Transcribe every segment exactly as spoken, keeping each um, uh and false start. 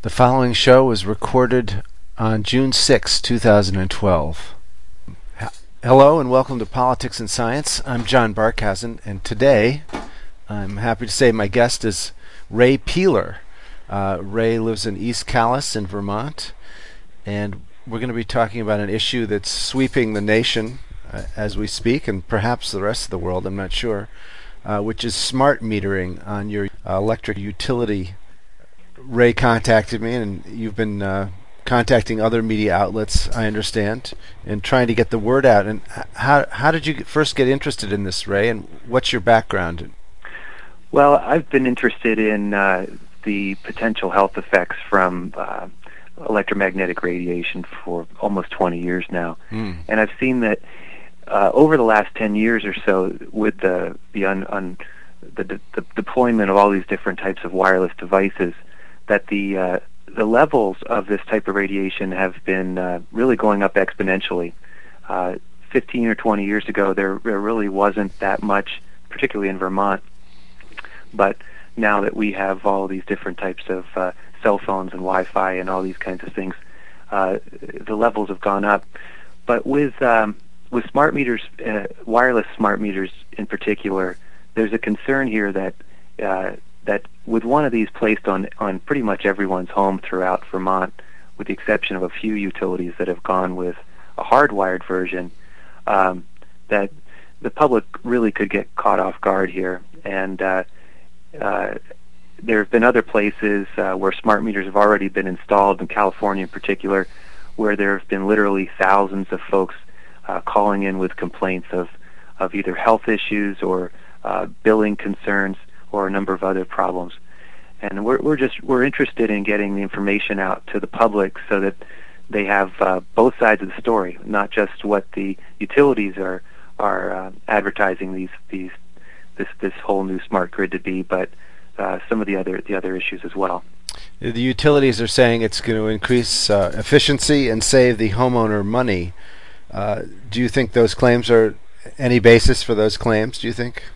The following show was recorded on June sixth, two thousand twelve. Hello and welcome to Politics and Science. I'm John Barkhausen, and today I'm happy to say my guest is Ray Peeler. Uh, Ray lives in East Calais in Vermont, and we're going to be talking about an issue that's sweeping the nation uh, as we speak, and perhaps the rest of the world, I'm not sure, uh, which is smart metering on your uh, electric utility. Ray contacted me, and you've been uh, contacting other media outlets, I understand, and trying to get the word out. And how how did you first get interested in this, Ray, and what's your background? Well, I've been interested in uh, the potential health effects from uh, electromagnetic radiation for almost twenty years now. Mm. And I've seen that uh, over the last ten years or so, with the the, un, un, the, de- the deployment of all these different types of wireless devices, that the uh, the levels of this type of radiation have been uh, really going up exponentially. Uh, fifteen or twenty years ago, there, there really wasn't that much, particularly in Vermont. But now that we have all these different types of uh, cell phones and Wi-Fi and all these kinds of things, uh, the levels have gone up. But with um, with smart meters, uh, wireless smart meters in particular, there's a concern here that uh, that with one of these placed on, on pretty much everyone's home throughout Vermont, with the exception of a few utilities that have gone with a hardwired version, um, that the public really could get caught off guard here. And uh, uh, there have been other places uh, where smart meters have already been installed, in California in particular, where there have been literally thousands of folks uh, calling in with complaints of, of either health issues or uh, billing concerns, or a number of other problems. And we're, we're just we're interested in getting the information out to the public so that they have uh, both sides of the story, not just what the utilities are are uh, advertising these these this this whole new smart grid to be, but uh, some of the other the other issues as well. The utilities are saying it's going to increase uh, efficiency and save the homeowner money. Uh, do you think those claims are any basis for those claims? Do you think?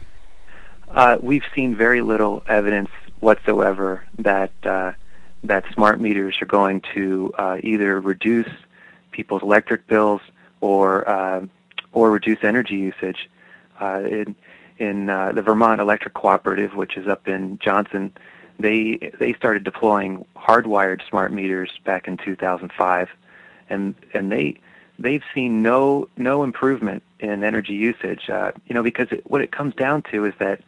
Uh, we've seen very little evidence whatsoever that uh, that smart meters are going to uh, either reduce people's electric bills or uh, or reduce energy usage. Uh, in in uh, the Vermont Electric Cooperative, which is up in Johnson, they they started deploying hardwired smart meters back in two thousand five, and and they they've seen no no improvement in energy usage. Uh, you know, because it, what it comes down to is that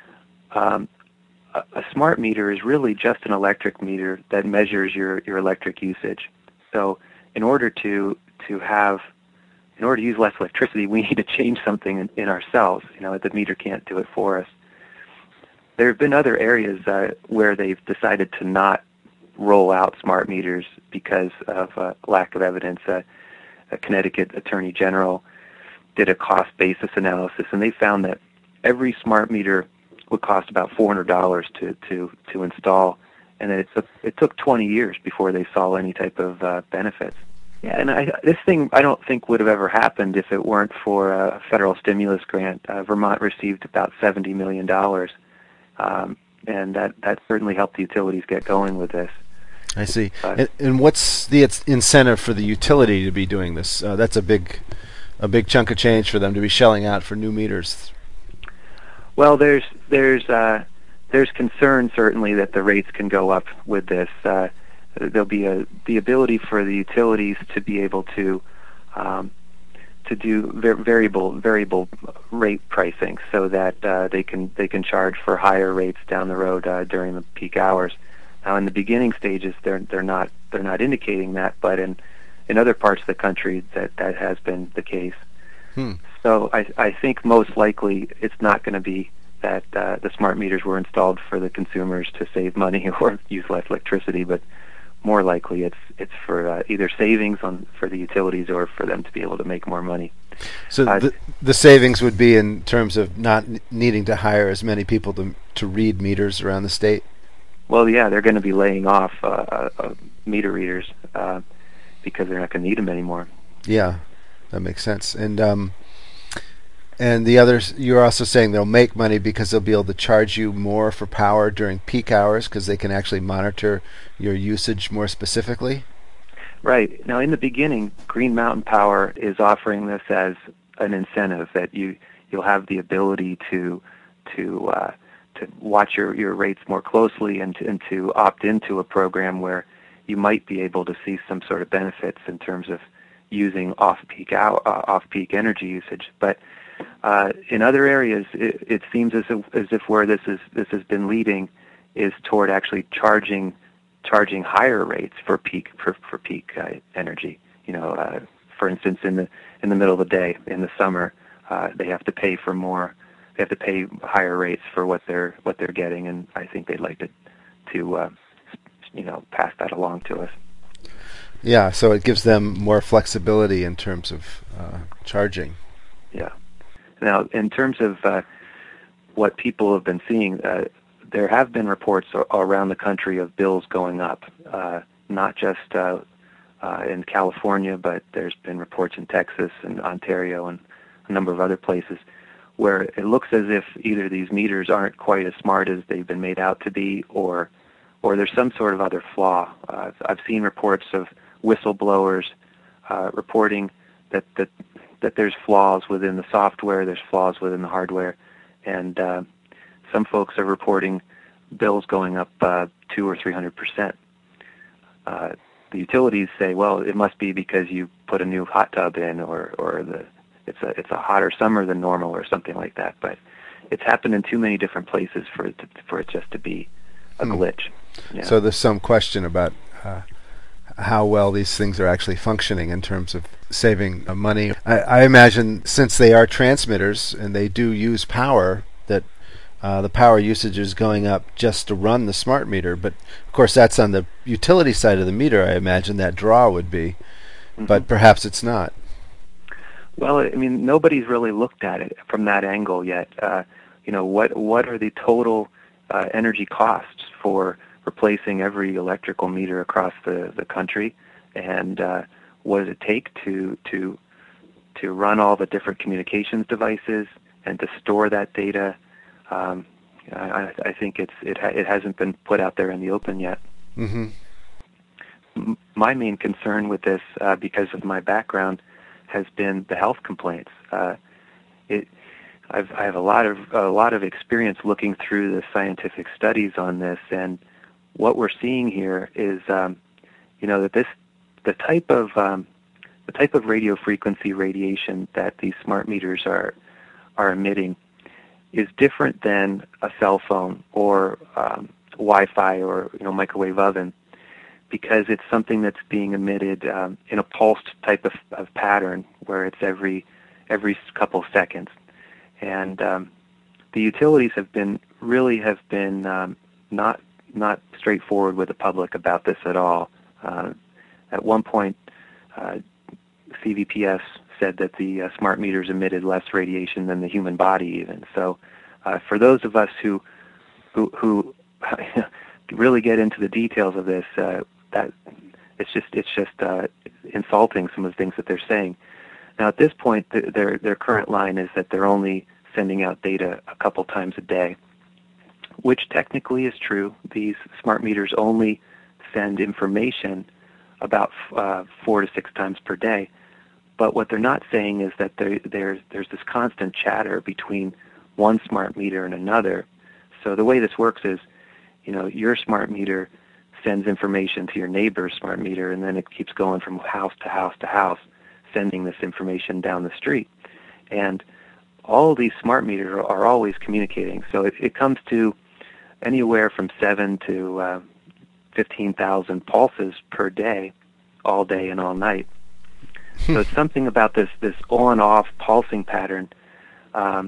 Um, a, a smart meter is really just an electric meter that measures your, your electric usage. So in order to to have, in order to use less electricity, we need to change something in, in ourselves. You know, the meter can't do it for us. There have been other areas uh, where they've decided to not roll out smart meters because of uh, lack of evidence. Uh, a Connecticut Attorney General did a cost basis analysis, and they found that every smart meter would cost about four hundred dollars to, to, to install, and that it took, it took twenty years before they saw any type of uh, benefits. Yeah, and I, this thing I don't think would have ever happened if it weren't for a federal stimulus grant. Uh, Vermont received about seventy million dollars, um, and that, that certainly helped the utilities get going with this. I see. Uh, and, and what's the incentive for the utility to be doing this? Uh, that's a big, a big chunk of change for them to be shelling out for new meters. Well, there's there's uh, there's concern certainly that the rates can go up with this. Uh, there'll be a the ability for the utilities to be able to um, to do var- variable variable rate pricing, so that uh, they can they can charge for higher rates down the road uh, during the peak hours. Now, in the beginning stages, they're they're not they're not indicating that, but in in other parts of the country, that that has been the case. Hmm. So I, I think most likely it's not going to be that uh, the smart meters were installed for the consumers to save money or use less electricity, but more likely it's it's for uh, either savings on for the utilities or for them to be able to make more money. So uh, the, the savings would be in terms of not n- needing to hire as many people to to read meters around the state? Well, yeah, they're going to be laying off uh, uh, uh, meter readers uh, because they're not going to need them anymore. Yeah. That makes sense. And um, And the others, you're also saying they'll make money because they'll be able to charge you more for power during peak hours because they can actually monitor your usage more specifically? Right. Now, in the beginning, Green Mountain Power is offering this as an incentive that you, you'll have the ability to to uh, to watch your, your rates more closely and to, and to opt into a program where you might be able to see some sort of benefits in terms of using off-peak hour, uh, off-peak energy usage. But uh, in other areas, it, it seems as if, as if where this is this has been leading is toward actually charging charging higher rates for peak for, for peak uh, energy. You know, uh, for instance, in the in the middle of the day in the summer, uh, they have to pay for more. They have to pay higher rates for what they're what they're getting, and I think they'd like to to uh, you know pass that along to us. Yeah, so it gives them more flexibility in terms of uh, charging. Yeah. Now, in terms of uh, what people have been seeing, uh, there have been reports around the country of bills going up, uh, not just uh, uh, in California, but there's been reports in Texas and Ontario and a number of other places where it looks as if either these meters aren't quite as smart as they've been made out to be, or or there's some sort of other flaw. Uh, I've seen reports of whistleblowers uh, reporting that, that that there's flaws within the software, there's flaws within the hardware, and uh, some folks are reporting bills going up uh, two or three hundred percent. Uh, the utilities say, well, it must be because you put a new hot tub in, or or the it's a it's a hotter summer than normal, or something like that. But it's happened in too many different places for it to, for it just to be a Hmm. glitch. Yeah. So there's some question about uh, how well these things are actually functioning in terms of saving uh, money. I, I imagine since they are transmitters and they do use power, that uh, the power usage is going up just to run the smart meter. But of course, that's on the utility side of the meter. I imagine that draw would be, Mhm. but perhaps it's not. Well, I mean, nobody's really looked at it from that angle yet. Uh, you know, what what are the total uh, energy costs for replacing every electrical meter across the, the country, and uh, what does it take to to to run all the different communications devices and to store that data? Um, I, I think it's it ha- it hasn't been put out there in the open yet. Mm-hmm. M- my main concern with this, uh, because of my background, has been the health complaints. Uh, it, I've, I have a lot of a lot of experience looking through the scientific studies on this, and what we're seeing here is, um, you know, that this the type of um, the type of radio frequency radiation that these smart meters are are emitting is different than a cell phone or um, Wi-Fi or you know microwave oven, because it's something that's being emitted um, in a pulsed type of, of pattern where it's every every couple seconds. And um, the utilities have been really have been um, not not straightforward with the public about this at all. Uh, at one point, uh, C V P S said that the uh, smart meters emitted less radiation than the human body even. So uh, for those of us who who, who really get into the details of this, uh, that it's just it's just uh, insulting, some of the things that they're saying. Now at this point, th- their their current line is that they're only sending out data a couple times a day, which technically is true. These smart meters only send information about uh, four to six times per day. But what they're not saying is that there, there's there's this constant chatter between one smart meter and another. So the way this works is, you know, your smart meter sends information to your neighbor's smart meter, and then it keeps going from house to house to house, sending this information down the street. And all of these smart meters are, are always communicating. So it, it comes to anywhere from seven to uh, fifteen thousand pulses per day, all day and all night. So it's something about this this on-off pulsing pattern um,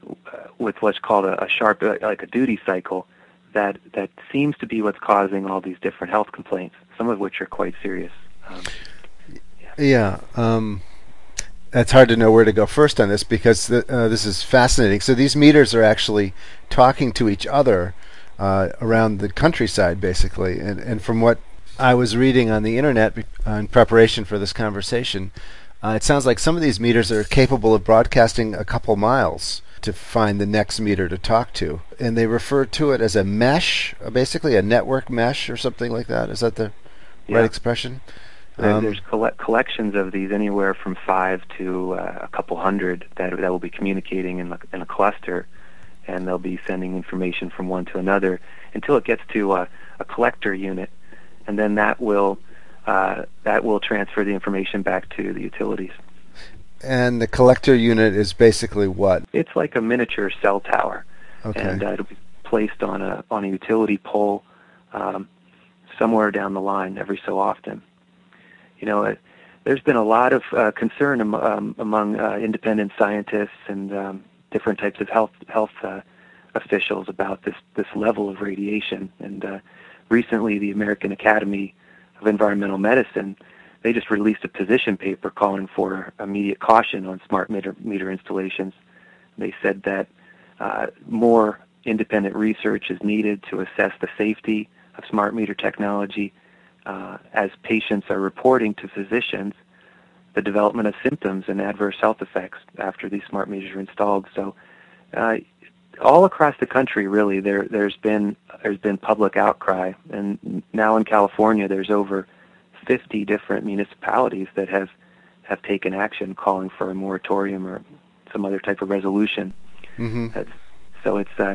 with what's called a, a sharp, like a duty cycle, that that seems to be what's causing all these different health complaints, some of which are quite serious. Um, yeah. yeah um, it's hard to know where to go first on this because the, uh, this is fascinating. So these meters are actually talking to each other uh, around the countryside, basically. And, and from what I was reading on the internet be- uh, in preparation for this conversation, Uh, it sounds like some of these meters are capable of broadcasting a couple miles to find the next meter to talk to. And they refer to it as a mesh, uh, basically a network mesh or something like that. Is that the Yeah. right expression? There, Um, there's colle- collections of these, anywhere from five to uh, a couple hundred that that will be communicating in a, in a cluster, and they'll be sending information from one to another until it gets to a, a collector unit, and then that will uh, that will transfer the information back to the utilities. and the collector unit is basically what? It's like a miniature cell tower, Okay. and uh, it'll be placed on a on a utility pole um, somewhere down the line every so often. You know, it, there's been a lot of uh, concern am, um, among uh, independent scientists and um, different types of health health uh, officials about this this level of radiation. And uh, recently, the American Academy of Environmental Medicine, they just released a position paper calling for immediate caution on smart meter meter installations. They said that uh, more independent research is needed to assess the safety of smart meter technology. Uh, as patients are reporting to physicians the development of symptoms and adverse health effects after these smart meters are installed. So, uh, all across the country, really, there there's been there's been public outcry, and now in California, there's over fifty different municipalities that have have taken action, calling for a moratorium or some other type of resolution. Mm-hmm. That's, so it's uh,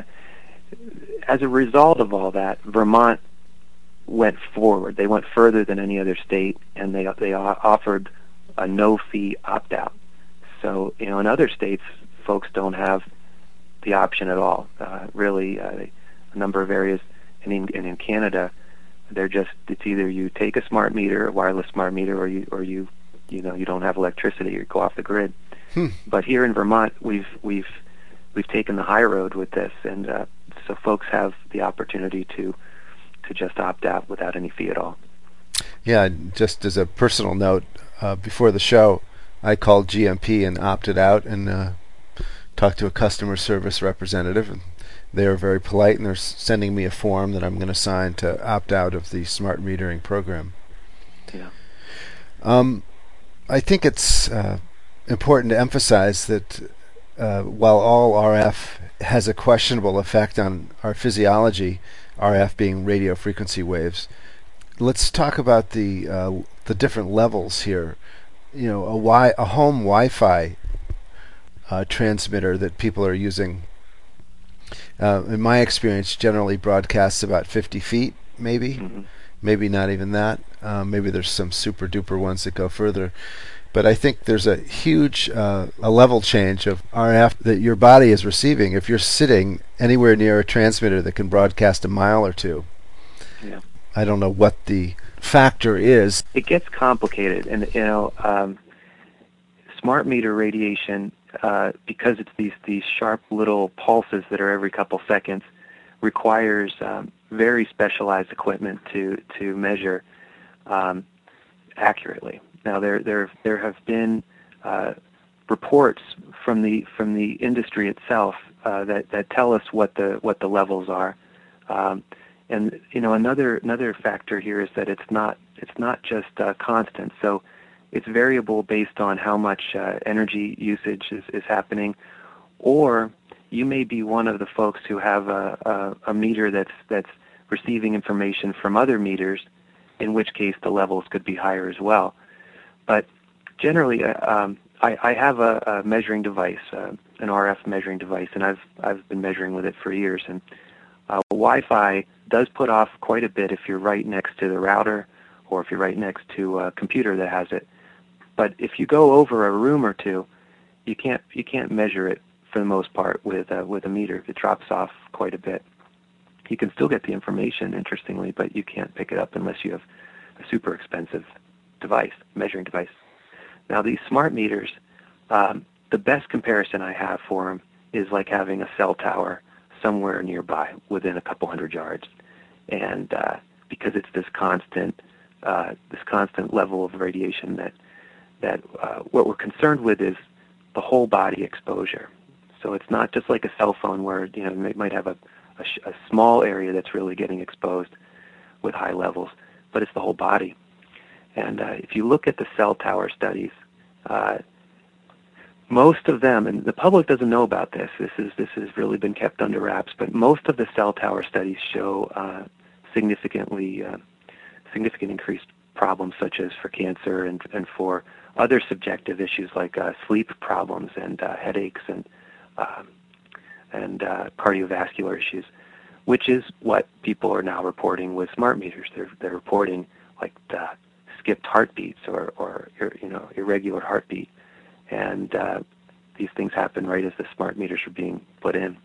as a result of all that, Vermont went forward. They went further than any other state, and they they offered a no-fee opt-out. So, you know, in other states, folks don't have the option at all. Uh, really, uh, a number of areas, and in, and in Canada, they're just it's either you take a smart meter, a wireless smart meter, or you or you you know you don't have electricity or go off the grid. Hmm. But here in Vermont, we've we've we've taken the high road with this, and uh, so folks have the opportunity to. to just opt out without any fee at all. Yeah, just as a personal note, uh, before the show, I called G M P and opted out and uh, talked to a customer service representative, and they were very polite, and they're sending me a form that I'm going to sign to opt out of the smart metering program. Yeah. Um, I think it's uh, important to emphasize that uh, while all R F has a questionable effect on our physiology, R F being radio frequency waves, let's talk about the uh, the different levels here. You know, a, wi- a home Wi-Fi uh, transmitter that people are using, uh, in my experience, generally broadcasts about fifty feet, maybe, Mm-hmm. maybe not even that. Uh, maybe there's some super duper ones that go further. But I think there's a huge uh, a level change of R F that your body is receiving if you're sitting anywhere near a transmitter that can broadcast a mile or two. Yeah. I don't know what the factor is. It gets complicated, and you know, um, smart meter radiation, uh, because it's these these sharp little pulses that are every couple seconds, requires um, very specialized equipment to to measure um, accurately. Now, there there there have been uh, reports from the from the industry itself uh, that that tell us what the what the levels are, um, and you know another another factor here is that it's not it's not just uh, constant. So it's variable based on how much uh, energy usage is, is happening, or you may be one of the folks who have a, a, a meter that's that's receiving information from other meters, in which case the levels could be higher as well. But generally, uh, um, I, I have a, a measuring device, uh, an R F measuring device, and I've I've been measuring with it for years. And uh, Wi-Fi does put off quite a bit if you're right next to the router, or if you're right next to a computer that has it. But if you go over a room or two, you can't you can't measure it for the most part with uh, with a meter. It drops off quite a bit. You can still get the information, interestingly, but you can't pick it up unless you have a super expensive device, measuring device. Now, these smart meters, um, the best comparison I have for them is like having a cell tower somewhere nearby, within a couple hundred yards, and uh, because it's this constant, uh, this constant level of radiation that that uh, what we're concerned with is the whole body exposure. So it's not just like a cell phone where you know it might have a, a, sh- a small area that's really getting exposed with high levels, but it's the whole body. And uh, if you look at the cell tower studies, Uh, most of them, and the public doesn't know about this. This is this has really been kept under wraps. But most of the cell tower studies show uh, significantly uh, significant increased problems, such as for cancer and and for other subjective issues like uh, sleep problems and uh, headaches and um, and uh, cardiovascular issues, which is what people are now reporting with smart meters. They're they're reporting like the skipped heartbeats or or you know irregular heartbeat, and uh, these things happen right as the smart meters are being put in.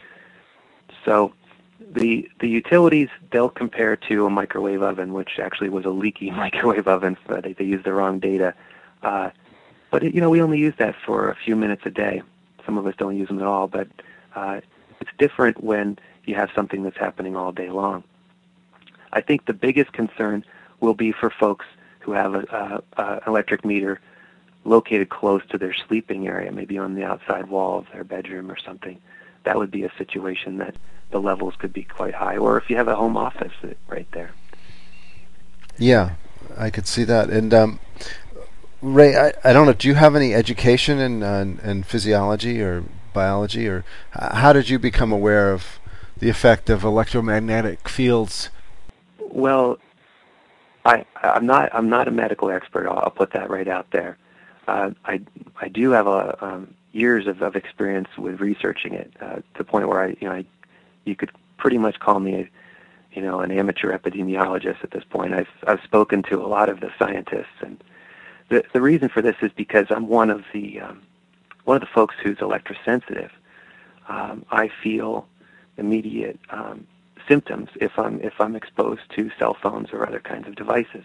So the the utilities, they'll compare to a microwave oven, which actually was a leaky microwave oven. So they they used the wrong data, uh, but it, you know we only use that for a few minutes a day. Some of us don't use them at all, but uh, it's different when you have something that's happening all day long. I think the biggest concern will be for folks who have a, a, a electric meter located close to their sleeping area, maybe on the outside wall of their bedroom or something. That would be a situation that the levels could be quite high. Or if you have a home office right there. Yeah, I could see that. And um, Ray, I, I don't know, do you have any education in, uh, in physiology or biology, or how did you become aware of the effect of electromagnetic fields? Well, I, I'm not I'm not a medical expert. I'll, I'll put that right out there. Uh, I I do have a, um, years of, of experience with researching it uh, to the point where I you know I, you could pretty much call me a, you know an amateur epidemiologist at this point. I've I've spoken to a lot of the scientists, and the the reason for this is because I'm one of the um, one of the folks who's electrosensitive. Um, I feel immediate um, symptoms if I'm if I'm exposed to cell phones or other kinds of devices.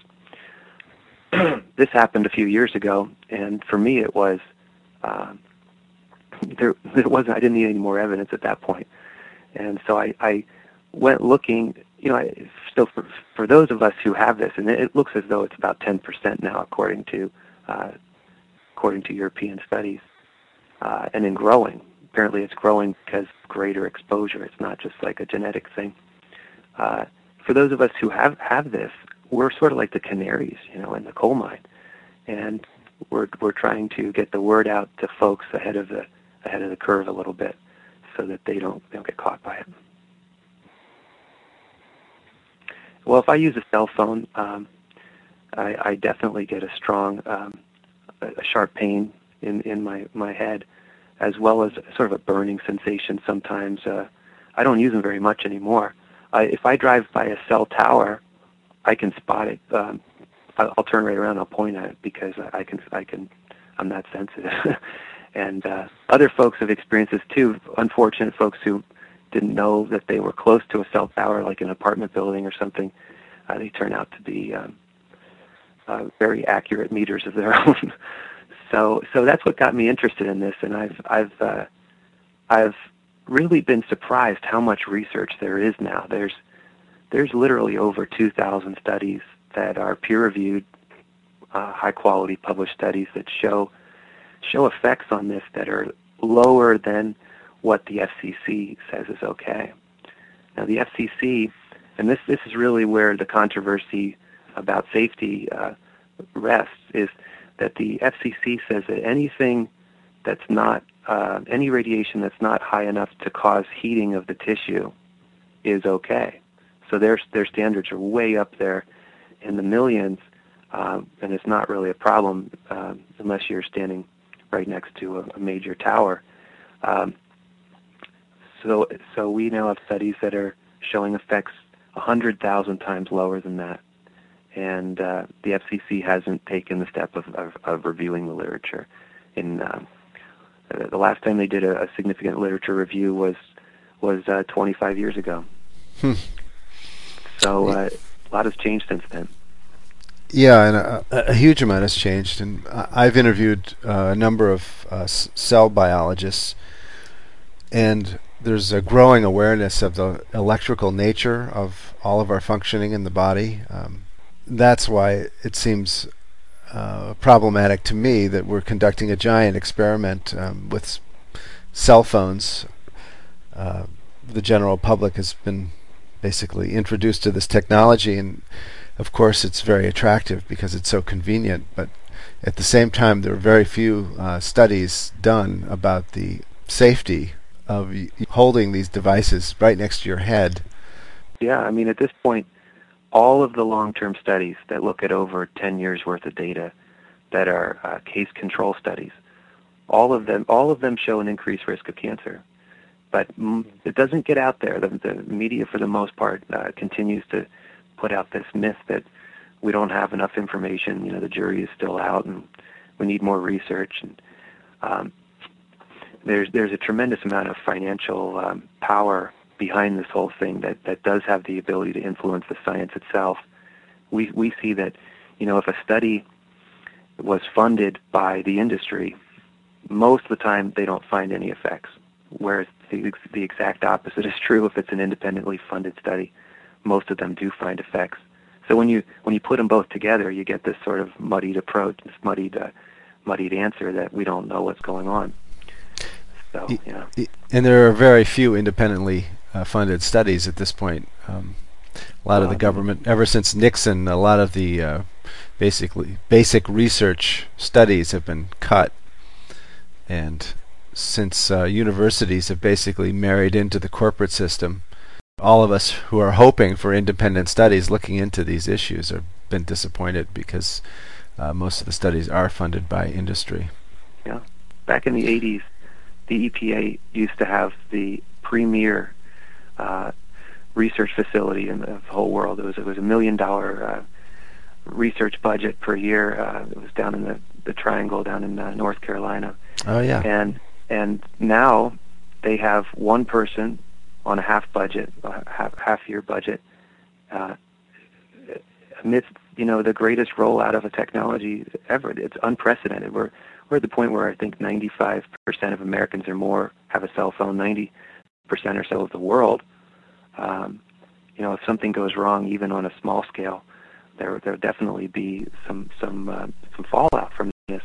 This happened a few years ago, and for me it was uh, there. There wasn't. I didn't need any more evidence at that point, and so I, I went looking. You know, I, so for for those of us who have this, and it, it looks as though it's about ten percent now, according to uh, according to European studies, uh, and in growing. Apparently, it's growing because of greater exposure. It's not just like a genetic thing. Uh, for those of us who have, have this, we're sort of like the canaries, you know, in the coal mine, and we're we're trying to get the word out to folks ahead of the ahead of the curve a little bit, so that they don't they don't get caught by it. Well, if I use a cell phone, um, I, I definitely get a strong, um, a, a sharp pain in in my my head, as well as sort of a burning sensation sometimes. Uh, I don't use them very much anymore. Uh, if I drive by a cell tower, I can spot it. Um, I'll, I'll turn right around and I'll point at it because I can, I can, I'm that sensitive. And uh, other folks have experienced this too. Unfortunate folks who didn't know that they were close to a cell tower, like an apartment building or something. Uh, they turn out to be um, uh, very accurate meters of their own. So, so that's what got me interested in this, and I've, I've, uh, I've really been surprised how much research there is now. There's, there's literally over two thousand studies that are peer-reviewed, uh, high-quality published studies that show, show effects on this that are lower than what the F C C says is okay. Now, the F C C, and this, this is really where the controversy about safety uh, rests, is that the F C C says that anything that's not, uh, any radiation that's not high enough to cause heating of the tissue is okay. So their, their standards are way up there in the millions, um, and it's not really a problem uh, unless you're standing right next to a, a major tower. Um, so, so we now have studies that are showing effects one hundred thousand times lower than that. And uh, the F C C hasn't taken the step of, of, of reviewing the literature. In uh, the last time they did a, a significant literature review was was uh, twenty-five years ago. Hmm. So uh, a lot has changed since then. Yeah, and a, a huge amount has changed. And I've interviewed uh, a number of uh, s- cell biologists, and there's a growing awareness of the electrical nature of all of our functioning in the body. Um, That's why it seems uh, problematic to me that we're conducting a giant experiment um, with s- cell phones. Uh, the general public has been basically introduced to this technology, and of course it's very attractive because it's so convenient, but at the same time, there are very few uh, studies done about the safety of y- holding these devices right next to your head. Yeah, I mean, at this point, all of the long-term studies that look at over ten years worth of data that are uh, case control studies, all of them, all of them show an increased risk of cancer. But mm, it doesn't get out there. The, the media, for the most part, uh, continues to put out this myth that we don't have enough information. You know, the jury is still out, and we need more research. And um, there's there's a tremendous amount of financial um, power behind this whole thing that, that does have the ability to influence the science itself. We we see that, you know, if a study was funded by the industry, most of the time they don't find any effects. Whereas the, the exact opposite is true if it's an independently funded study. Most of them do find effects. So when you when you put them both together, you get this sort of muddied approach, this muddied uh, muddied answer that we don't know what's going on. So, you know. And there are very few independently uh, funded studies at this point. Um, a lot of the government, ever since Nixon, a lot of the uh, basically basic research studies have been cut, and since uh, universities have basically married into the corporate system, all of us who are hoping for independent studies looking into these issues have been disappointed because uh, most of the studies are funded by industry. Yeah. Back in the eighties, the E P A used to have the premier uh, research facility in the whole world. It was, it was a million dollar uh, research budget per year. Uh, it was down in the, the Triangle down in uh, North Carolina. Oh, yeah. And and now they have one person on a half budget, a half half year budget, uh, amidst, you know, the greatest rollout of a technology ever. It's unprecedented. We're we're at the point where I think ninety-five percent of Americans or more have a cell phone. ninety percent or so of the world. Um, you know, if something goes wrong, even on a small scale, there there'll definitely be some some uh, some fallout from this.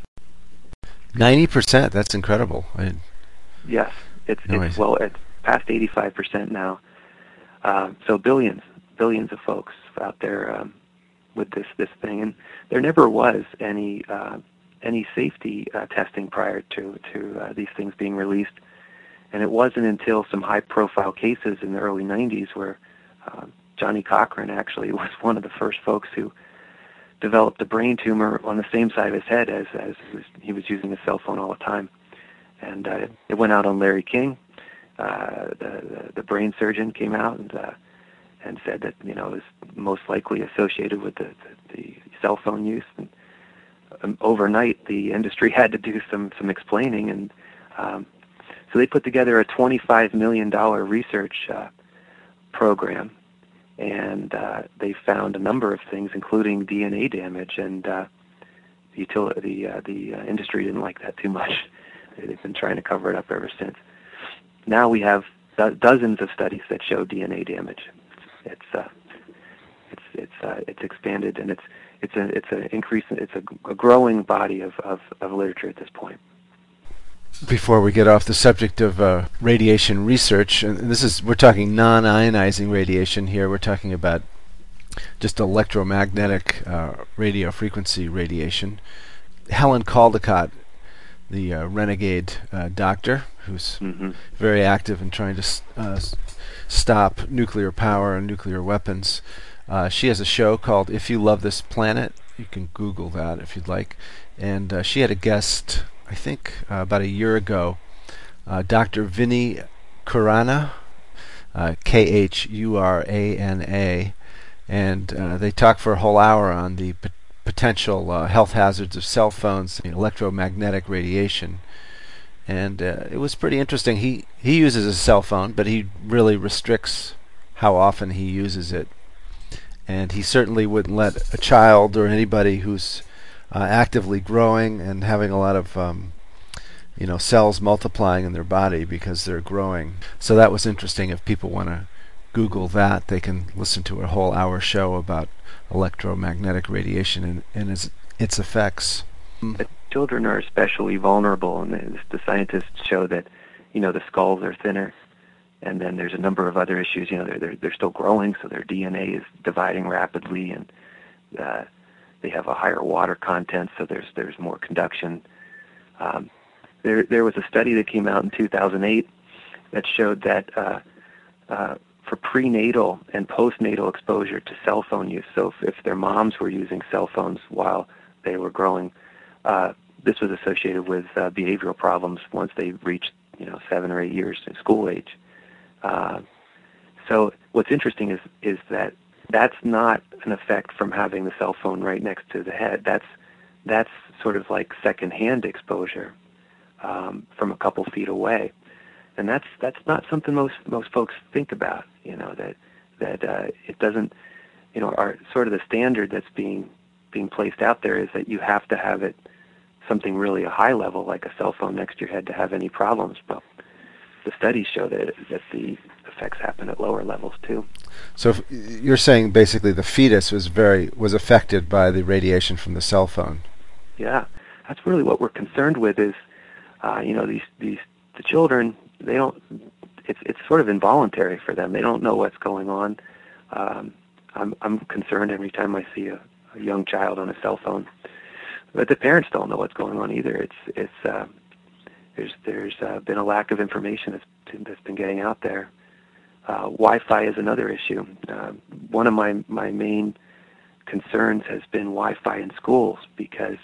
Ninety percent. That's incredible. I, yes, it's no it's well, it's past eighty-five percent now. Uh, so billions, billions of folks out there um, with this this thing, and there never was any uh, any safety uh, testing prior to to uh, these things being released, and it wasn't until some high-profile cases in the early nineties where uh, Johnny Cochran actually was one of the first folks who developed a brain tumor on the same side of his head as, as he, was, he was using a cell phone all the time. And uh, it went out on Larry King. Uh, the, the, the brain surgeon came out and uh, and said that, you know, it was most likely associated with the, the, the cell phone use. And um, overnight, the industry had to do some, some explaining. And um, so they put together a twenty-five million dollars research uh, program. And uh, they found a number of things, including D N A damage, and uh, the util- the uh, the uh, industry didn't like that too much. They've been trying to cover it up ever since. Now we have do- dozens of studies that show D N A damage. It's uh, it's it's uh, it's expanded, and it's it's a it's an increase. It's a, a growing body of, of, of literature at this point. Before we get off the subject of uh, radiation research, and this is we're talking non-ionizing radiation here. We're talking about just electromagnetic uh, radio frequency radiation. Helen Caldicott, the uh, renegade uh, doctor, who's mm-hmm. very active in trying to uh, stop nuclear power and nuclear weapons. Uh, she has a show called If You Love This Planet. You can Google that if you'd like. And uh, she had a guest, I think, uh, about a year ago, uh, Doctor Vinny Khurana, uh, K H U R A N A, and uh, they talked for a whole hour on the p- potential uh, health hazards of cell phones, electromagnetic radiation. And uh, it was pretty interesting. He, he uses a cell phone, but he really restricts how often he uses it. And he certainly wouldn't let a child or anybody who's uh, actively growing and having a lot of um, you know, cells multiplying in their body because they're growing. So that was interesting. If people want to Google that, they can listen to a whole hour show about electromagnetic radiation and, and its, its effects. But children are especially vulnerable, and the, the scientists show that, you know, the skulls are thinner, and then there's a number of other issues. You know, they're they're, they're still growing, so their D N A is dividing rapidly, and uh, they have a higher water content, so there's there's more conduction. Um, there there was a study that came out in two thousand eight that showed that uh, uh, for prenatal and postnatal exposure to cell phone use, so if, if their moms were using cell phones while they were growing, uh, this was associated with uh, behavioral problems once they reached, you know, seven or eight years in school age. Uh, so what's interesting is is that that's not an effect from having the cell phone right next to the head. That's that's sort of like secondhand exposure um, from a couple feet away, and that's that's not something most most folks think about. You know, that that uh, it doesn't. You know, our sort of the standard that's being being placed out there is that you have to have it something really a high level, like a cell phone next to your head, to have any problems. But the studies show that that the effects happen at lower levels too. So if you're saying basically the fetus was very was affected by the radiation from the cell phone. Yeah, that's really what we're concerned with. Is uh, you know these these the children, they don't. It's it's sort of involuntary for them. They don't know what's going on. Um, I'm I'm concerned every time I see a, a young child on a cell phone. But the parents don't know what's going on either. It's it's uh, there's there's uh, been a lack of information that's been, that's been getting out there. Uh, Wi-Fi is another issue. Uh, one of my my main concerns has been Wi-Fi in schools, because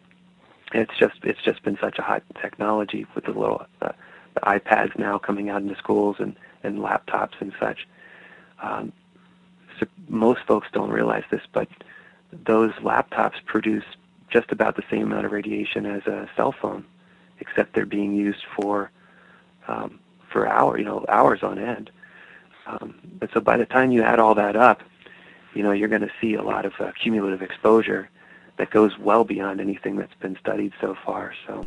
it's just it's just been such a hot technology with the little uh, the iPads now coming out into schools and, and laptops and such. Um, so most folks don't realize this, but those laptops produce just about the same amount of radiation as a cell phone, except they're being used for um, for hour, you know, hours on end. Um, and so by the time you add all that up, you know, you're going to see a lot of uh, cumulative exposure that goes well beyond anything that's been studied so far. So,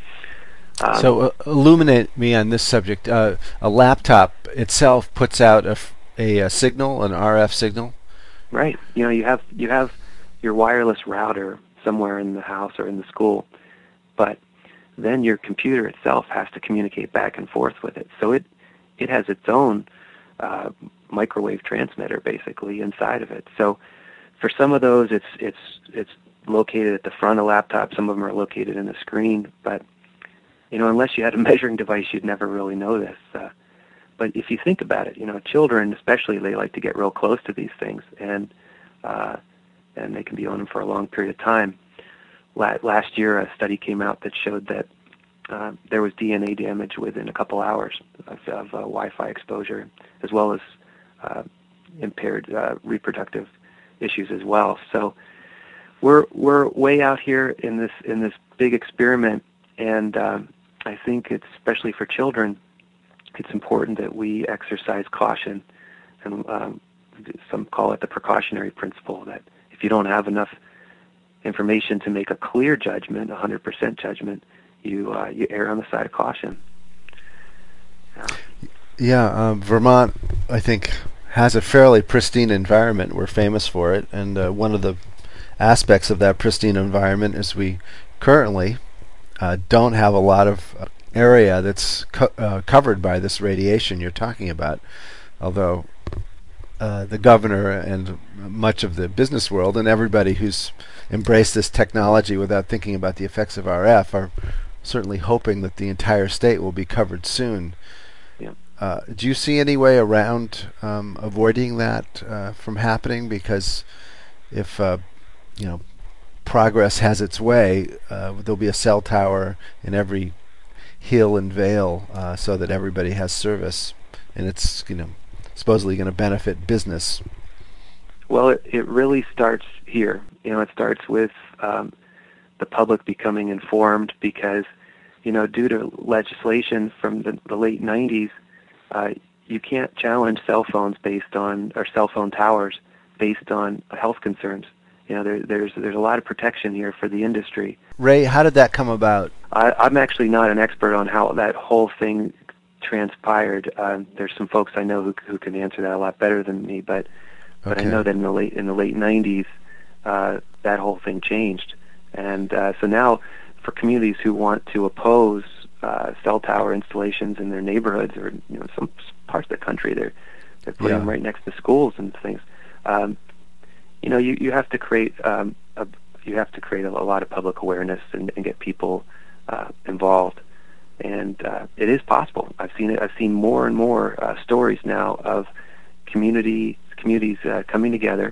um, so uh, illuminate me on this subject. Uh, a laptop itself puts out a, f- a, a signal, an R F signal. Right. You know, you have you have your wireless router somewhere in the house or in the school, but then your computer itself has to communicate back and forth with it. So it it has its own uh, microwave transmitter basically inside of it. So for some of those, it's it's it's located at the front of the laptop. Some of them are located in the screen. But you know, unless you had a measuring device, you'd never really know this. Uh, but if you think about it, you know, children especially, they like to get real close to these things, and uh, and they can be on them for a long period of time. Last year, a study came out that showed that uh, there was D N A damage within a couple hours of, of uh, Wi-Fi exposure, as well as uh, impaired uh, reproductive issues as well. So we're we're way out here in this in this big experiment, and um, I think it's, especially for children, it's important that we exercise caution, and um, some call it the precautionary principle, that if you don't have enough information to make a clear judgment, a one hundred percent judgment, you uh, you err on the side of caution. Yeah, yeah um, Vermont, I think, has a fairly pristine environment. We're famous for it, and uh, one of the aspects of that pristine environment is we currently uh, don't have a lot of area that's co- uh, covered by this radiation you're talking about, although uh, the governor and much of the business world and everybody who's embraced this technology without thinking about the effects of R F are certainly hoping that the entire state will be covered soon. Yeah. Uh, do you see any way around um, avoiding that uh, from happening? Because if uh, you know, progress has its way, uh, there'll be a cell tower in every hill and vale, uh, so that everybody has service, and it's, you know, supposedly going to benefit business. Well, it, it really starts here. You know, it starts with um, the public becoming informed, because, you know, due to legislation from the, the late nineties, uh, you can't challenge cell phones based on, or cell phone towers based on health concerns. You know, there, there's there's a lot of protection here for the industry. Ray, how did that come about? I, I'm actually not an expert on how that whole thing transpired. Um, there's some folks I know who who can answer that a lot better than me, but but Okay. I know that in the late in the late nineties, uh, that whole thing changed, and uh, so now for communities who want to oppose uh, cell tower installations in their neighborhoods, or, you know, some parts of the country, they're they're putting Yeah. them right next to schools and things. Um, you know, you, you have to create um, a, you have to create a, a lot of public awareness and, and get people uh, involved. And uh, it is possible. I've seen it. I've seen more and more uh, stories now of community communities uh, coming together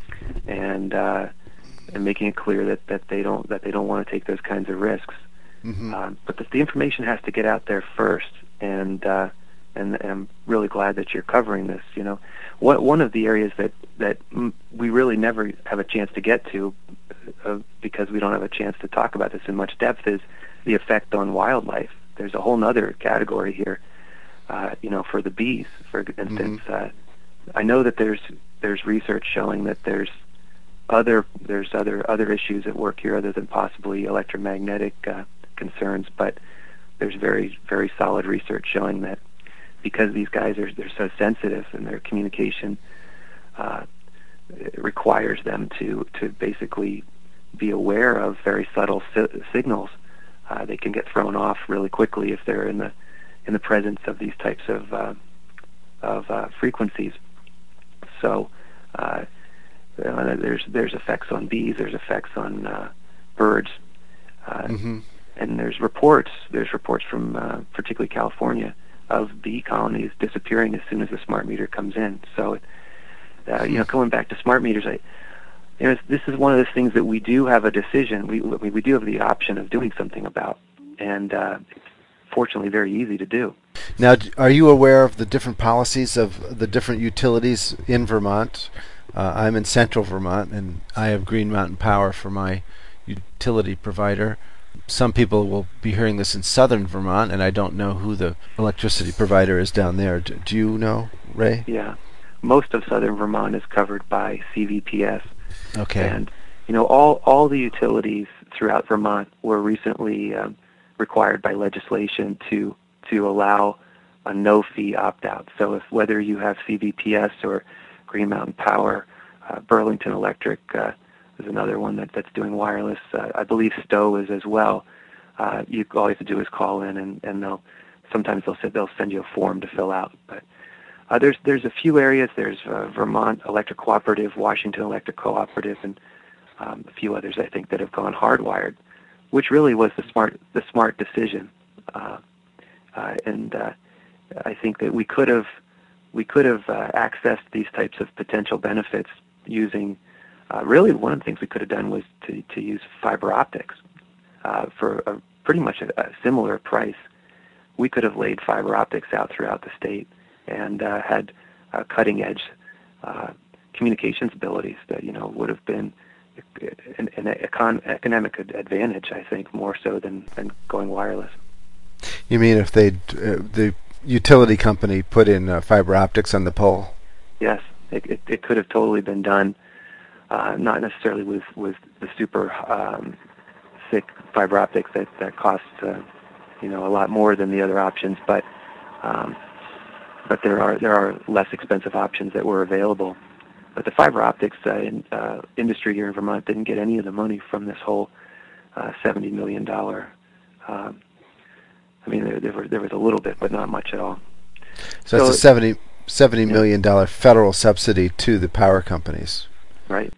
and uh, and making it clear that, that they don't that they don't want to take those kinds of risks. Mm-hmm. Um, but the, the information has to get out there first. And, uh, and and I'm really glad that you're covering this. You know, what one of the areas that that m- we really never have a chance to get to uh, because we don't have a chance to talk about this in much depth is the effect on wildlife. There's a whole other category here, uh, you know, for the bees, for instance. Mm-hmm. Uh, I know that there's there's research showing that there's other there's other other issues at work here other than possibly electromagnetic uh, concerns, but there's very very solid research showing that because these guys are they're so sensitive and their communication uh, it requires them to to basically be aware of very subtle si- signals. Uh, they can get thrown off really quickly if they're in the in the presence of these types of uh, of uh, frequencies. So uh, there's there's effects on bees, there's effects on uh, birds, uh, mm-hmm. and there's reports there's reports from uh, particularly California of bee colonies disappearing as soon as the smart meter comes in. So uh, you know, going back to smart meters, I. You know, this is one of those things that we do have a decision. We we, we do have the option of doing something about, and uh, it's fortunately very easy to do. Now, are you aware of the different policies of the different utilities in Vermont? Uh, I'm in central Vermont, and I have Green Mountain Power for my utility provider. Some people will be hearing this in southern Vermont, and I don't know who the electricity provider is down there. Do, do you know, Ray? Yeah. Most of southern Vermont is covered by C V P S. Okay. And, you know, all, all the utilities throughout Vermont were recently um, required by legislation to to allow a no-fee opt-out. So if whether you have C V P S or Green Mountain Power, uh, Burlington Electric uh, is another one that, that's doing wireless. Uh, I believe Stowe is as well. Uh, you all you have to do is call in, and, and they'll sometimes they'll send, they'll send you a form to fill out. But Uh, there's there's a few areas. There's uh, Vermont Electric Cooperative, Washington Electric Cooperative, and um, a few others I think that have gone hardwired, which really was the smart the smart decision. Uh, uh, and uh, I think that we could have we could have uh, accessed these types of potential benefits using. Uh, really, one of the things we could have done was to to use fiber optics uh, for a, pretty much a, a similar price. We could have laid fiber optics out throughout the state and uh, had uh, cutting-edge uh, communications abilities that, you know, would have been an, an econ- economic advantage, I think, more so than, than going wireless. You mean if they uh, the utility company put in uh, fiber optics on the pole? Yes, it, it, it could have totally been done, uh, not necessarily with, with the super um, thick fiber optics that, that cost, uh, you know, a lot more than the other options, but um, But there are there are less expensive options that were available. But the fiber optics uh, in, uh, industry here in Vermont didn't get any of the money from this whole uh, seventy million dollars. Um, I mean, there, there, were, there was a little bit, but not much at all. So, so it's a seventy, seventy yeah. million dollars federal subsidy to the power companies. Right.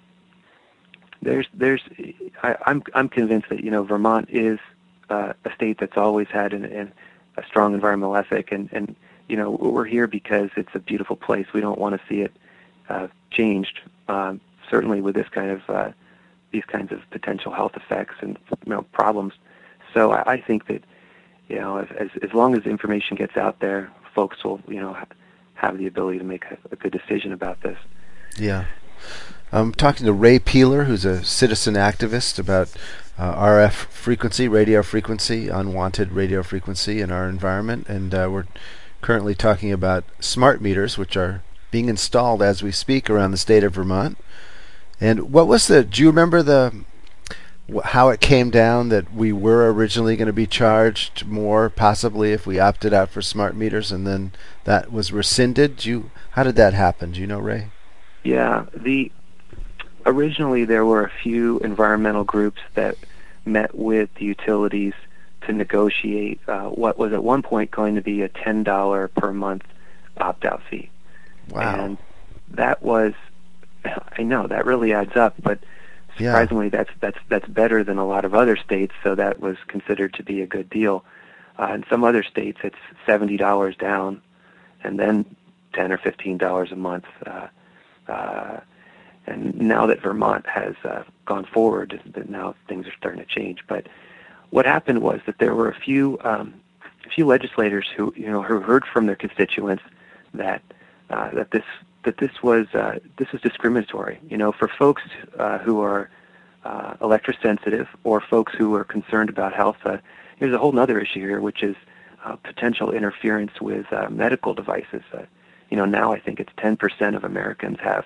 There's there's I, I'm I'm convinced that, you know, Vermont is uh, a state that's always had an, an, a strong environmental ethic, and, and you know, we're here because it's a beautiful place. We don't want to see it uh, changed. Um, certainly, with this kind of uh, these kinds of potential health effects and, you know, problems. So I, I think that, you know, as as long as information gets out there, folks will, you know, ha- have the ability to make a, a good decision about this. Yeah, I'm talking to Ray Peeler, who's a citizen activist about uh, R F frequency, radio frequency, unwanted radio frequency in our environment, and uh, we're currently talking about smart meters, which are being installed as we speak around the state of Vermont. And what was the, do you remember the, how it came down that we were originally going to be charged more, possibly, if we opted out for smart meters, and then that was rescinded? Do you, how did that happen? Do you know, Ray? Yeah, the originally there were a few environmental groups that met with the utilities to negotiate uh, what was at one point going to be a ten dollars per month opt-out fee. Wow. And that was I know that really adds up, but surprisingly, yeah. that's that's that's better than a lot of other states. So that was considered to be a good deal. Uh, in some other states, it's seventy dollars down, and then ten or fifteen dollars a month. Uh, uh, and now that Vermont has uh, gone forward, now things are starting to change. But what happened was that there were a few um, a few legislators who you know who heard from their constituents that uh, that this that this was uh, this was discriminatory. You know, for folks uh, who are uh, electrosensitive or folks who are concerned about health. Uh, There's a whole other issue here, which is uh, potential interference with uh, medical devices. Uh, you know, now I think it's ten percent of Americans have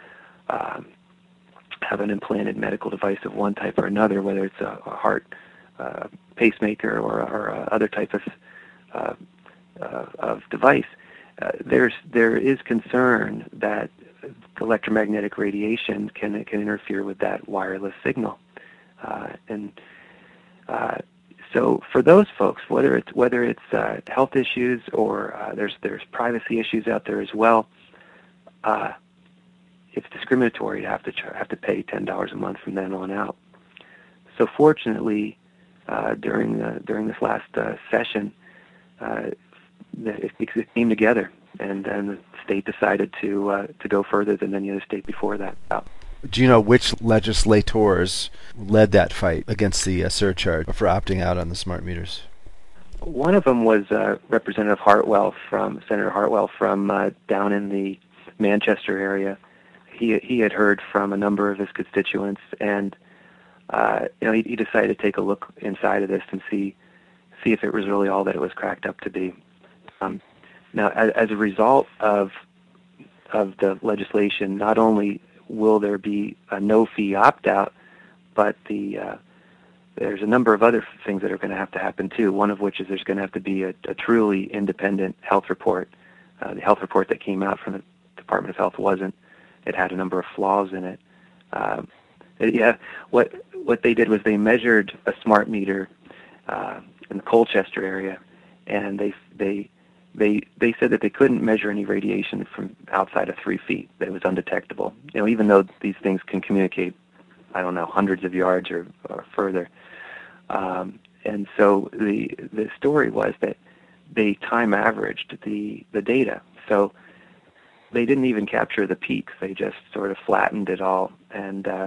um, have an implanted medical device of one type or another, whether it's a, a heart uh, pacemaker or, or uh, other type of uh, uh, of device. Uh, there's there is concern that electromagnetic radiation can can interfere with that wireless signal, uh, and uh, So for those folks, whether it's whether it's uh, health issues or uh, there's there's privacy issues out there as well, uh, it's discriminatory to have to have to pay ten dollars a month from then on out. So fortunately, uh, during the, during this last uh, session, uh, it, it came together, and then the state decided to uh, to go further than any other state before that. Do you know which legislators led that fight against the uh, surcharge for opting out on the smart meters? One of them was uh, Representative Hartwell from Senator Hartwell from uh, down in the Manchester area. He he had heard from a number of his constituents, and uh, you know he, he decided to take a look inside of this and see see if it was really all that it was cracked up to be. Um, now, as, as a result of of the legislation, not only will there be a no-fee opt-out, but the uh, there's a number of other things that are going to have to happen too. One of which is there's going to have to be a, a truly independent health report. Uh, the health report that came out from the Department of Health wasn't. It had a number of flaws in it. Um, it yeah, what what they did was they measured a smart meter uh, in the Colchester area, and they they they they said that they couldn't measure any radiation from outside of three feet. That it was undetectable. You know, even though these things can communicate, I don't know, hundreds of yards or, or further. Um, and so the the story was that they time averaged the the data. So they didn't even capture the peaks. They just sort of flattened it all. And uh,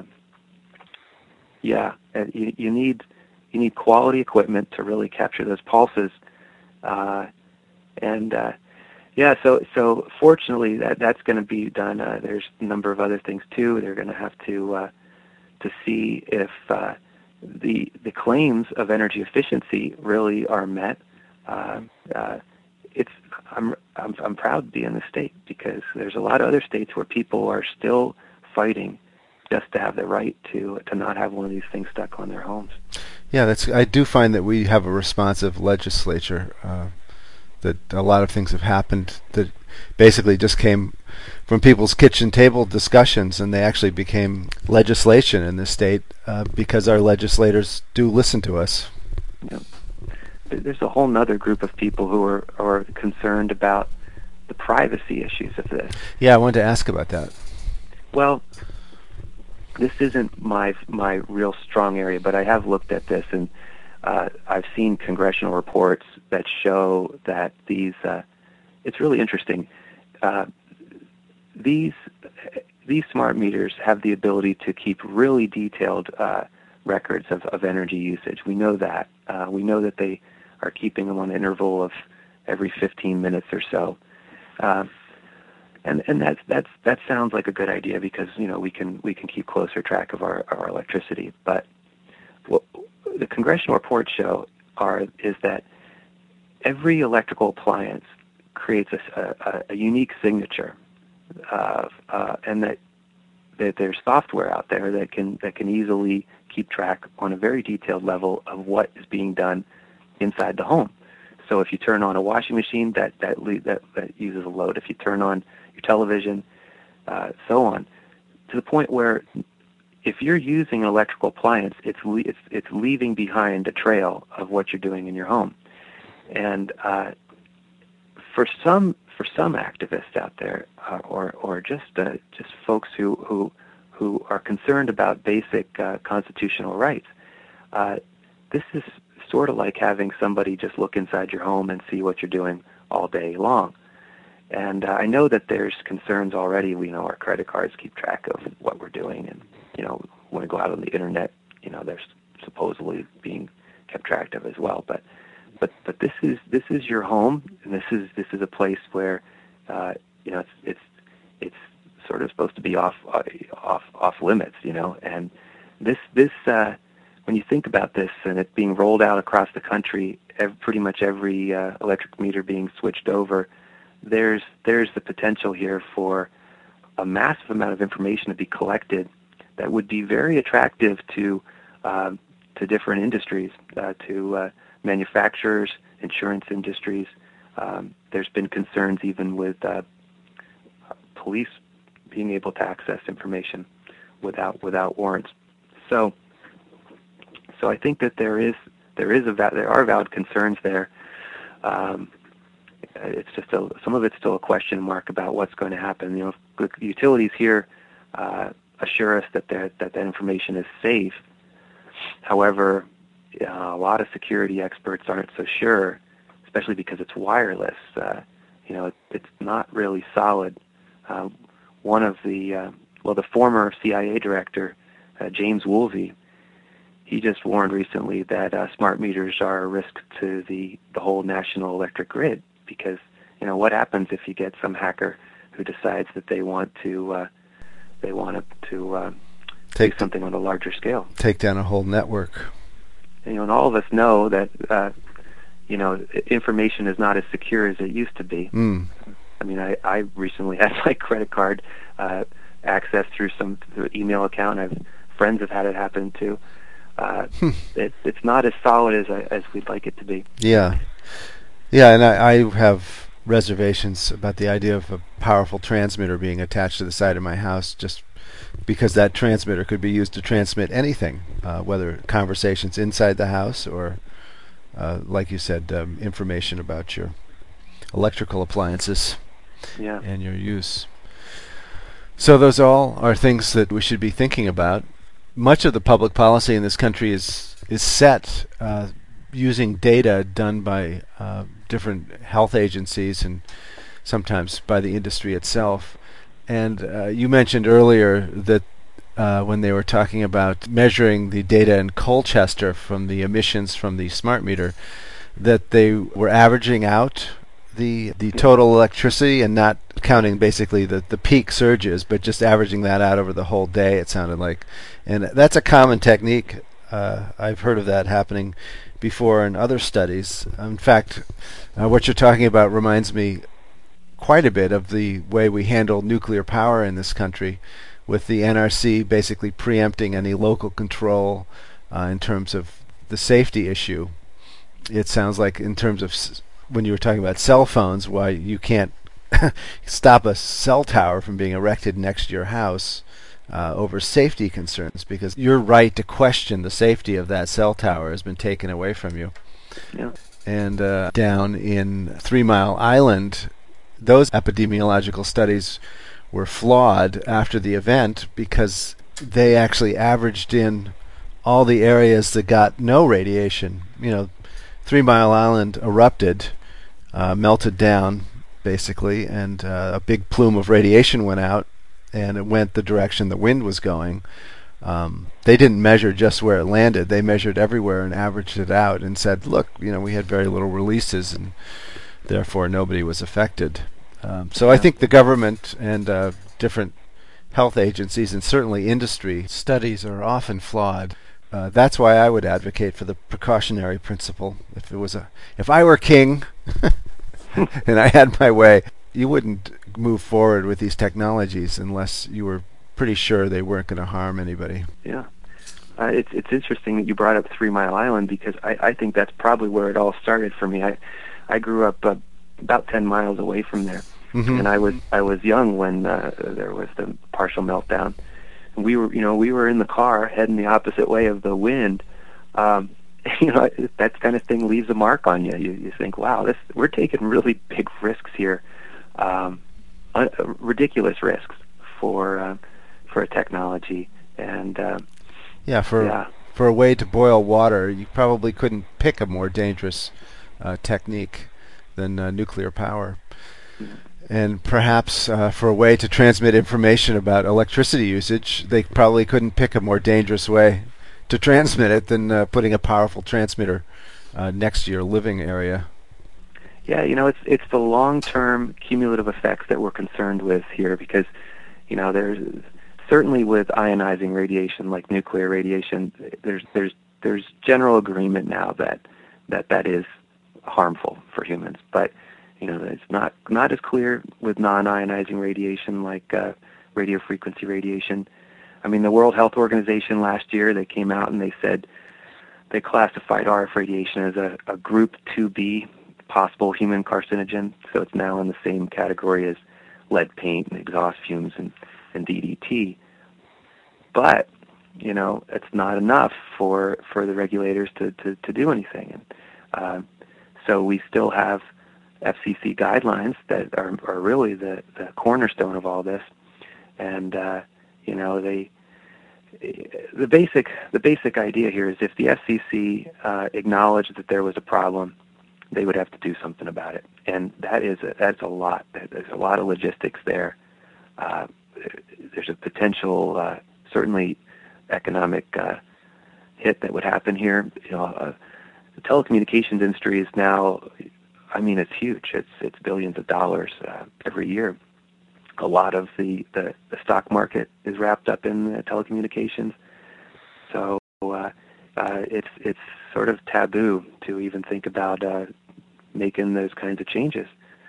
yeah, you, you need you need quality equipment to really capture those pulses. Uh, and uh, yeah, so so fortunately that that's going to be done. Uh, there's a number of other things too. They're going to have to uh, to see if uh, the the claims of energy efficiency really are met. Uh, uh, it's I'm, I'm I'm proud to be in this state because there's a lot of other states where people are still fighting just to have the right to to not have one of these things stuck on their homes. Yeah, that's. I do find that we have a responsive legislature. Uh, that a lot of things have happened that basically just came from people's kitchen table discussions, and they actually became legislation in this state uh, because our legislators do listen to us. Yeah. There's a whole other group of people who are, are concerned about the privacy issues of this. Yeah, I wanted to ask about that. Well, this isn't my my real strong area, but I have looked at this, and uh, I've seen congressional reports that show that these. Uh, it's really interesting. Uh, these these smart meters have the ability to keep really detailed uh, records of, of energy usage. We know that. Uh, we know that they are keeping them on an interval of every fifteen minutes or so. Uh, and and that's that's that sounds like a good idea because you know we can we can keep closer track of our, our electricity. But what the congressional reports show are is that every electrical appliance creates a, a, a unique signature, uh, uh, and that that there's software out there that can that can easily keep track on a very detailed level of what is being done inside the home. So if you turn on a washing machine, that that that, that uses a load. If you turn on your television, uh, so on, to the point where if you're using an electrical appliance, it's it's it's leaving behind a trail of what you're doing in your home. And uh, for some for some activists out there, uh, or or just uh, just folks who who who are concerned about basic uh, constitutional rights, uh, this is sort of like having somebody just look inside your home and see what you're doing all day long. And uh, I know that there's concerns already. We know our credit cards keep track of what we're doing, and you know, when we go out on the internet, you know, there's supposedly being kept track of as well. But but but this is this is your home, and this is this is a place where uh, you know it's it's it's sort of supposed to be off uh, off off limits, you know. And this this uh, when you think about this and it being rolled out across the country, every, pretty much every uh, electric meter being switched over, there's there's the potential here for a massive amount of information to be collected that would be very attractive to uh, to different industries, uh, to uh, manufacturers, insurance industries. Um, there's been concerns even with uh, police being able to access information without without warrants. So, so I think that there is there is a va- there are valid concerns there. Um, it's just a, some of it's still a question mark about what's going to happen. You know, the utilities here uh, assure us that that that information is safe. However, uh, a lot of security experts aren't so sure, especially because it's wireless. Uh, you know, it, it's not really solid. Uh, one of the uh, well, the former C I A director, uh, James Woolsey, he just warned recently that uh, smart meters are a risk to the the whole national electric grid. Because, you know, what happens if you get some hacker who decides that they want to uh, they want to, to uh, take do something on a larger scale, take down a whole network. And, you know, and all of us know that uh, you know, information is not as secure as it used to be. Mm. I mean, I, I recently had my credit card uh, accessed through some through email account. I've friends have had it happen too. Uh, hmm. it, it's not as solid as as we'd like it to be. Yeah. Yeah, and I, I have reservations about the idea of a powerful transmitter being attached to the side of my house, just because that transmitter could be used to transmit anything, uh, whether conversations inside the house or, uh, like you said, um, information about your electrical appliances yeah. and your use. So those all are things that we should be thinking about. Much of the public policy in this country is is set uh, using data done by uh, different health agencies and sometimes by the industry itself. And uh, you mentioned earlier that uh, when they were talking about measuring the data in Colchester from the emissions from the smart meter, that they were averaging out the the total electricity and not counting basically the, the peak surges, but just averaging that out over the whole day, it sounded like. And that's a common technique. Uh, I've heard of that happening before in other studies. In fact, uh, what you're talking about reminds me quite a bit of the way we handle nuclear power in this country, with the N R C basically preempting any local control uh, in terms of the safety issue. It sounds like in terms of s- when you were talking about cell phones, why you can't stop a cell tower from being erected next to your house uh, over safety concerns, because your right to question the safety of that cell tower has been taken away from you. Yeah. And uh, down in Three Mile Island, those epidemiological studies were flawed after the event because they actually averaged in all the areas that got no radiation. You know, Three Mile Island erupted, uh, melted down, basically, and uh, a big plume of radiation went out, and it went the direction the wind was going. Um, they didn't measure just where it landed. They measured everywhere and averaged it out and said, look, you know, we had very little releases, and therefore nobody was affected. Um, so I think the government and uh, different health agencies and certainly industry studies are often flawed. Uh, that's why I would advocate for the precautionary principle. If it was a, if I were king and I had my way, you wouldn't move forward with these technologies unless you were pretty sure they weren't going to harm anybody. Yeah. Uh, it's it's interesting that you brought up Three Mile Island, because I, I think that's probably where it all started for me. I I grew up uh, about ten miles away from there, mm-hmm. and I was I was young when uh, there was the partial meltdown. And we were you know we were in the car heading the opposite way of the wind. Um, you know, that kind of thing leaves a mark on you. You you think, wow, this we're taking really big risks here. um, uh, ridiculous risks for uh, for a technology. And uh, yeah, for yeah. for a way to boil water, you probably couldn't pick a more dangerous uh, technique than uh, nuclear power. Mm-hmm. And perhaps uh, for a way to transmit information about electricity usage, they probably couldn't pick a more dangerous way to transmit it than uh, putting a powerful transmitter uh, next to your living area. Yeah, you know, it's it's the long-term cumulative effects that we're concerned with here, because, you know, there's certainly with ionizing radiation like nuclear radiation, there's there's there's general agreement now that that that is harmful for humans. But, you know, it's not not as clear with non-ionizing radiation like uh, radio frequency radiation. I mean, the World Health Organization last year, they came out and they said they classified R F radiation as a, a group two B possible human carcinogen, so it's now in the same category as lead paint and exhaust fumes and, and D D T. But, you know, it's not enough for, for the regulators to, to, to do anything. And uh, so we still have F C C guidelines that are, are really the, the cornerstone of all this. And, uh, you know, they the basic the basic idea here is if the F C C uh, acknowledged that there was a problem, they would have to do something about it, and that is a, that's a lot. There's a lot of logistics there. Uh, there's a potential, uh, certainly, economic uh, hit that would happen here. You know, uh, the telecommunications industry is now, I mean, it's huge. It's it's billions of dollars uh, every year. A lot of the, the, the stock market is wrapped up in the telecommunications, so uh, uh, it's it's sort of taboo to even think about uh, making those kinds of changes.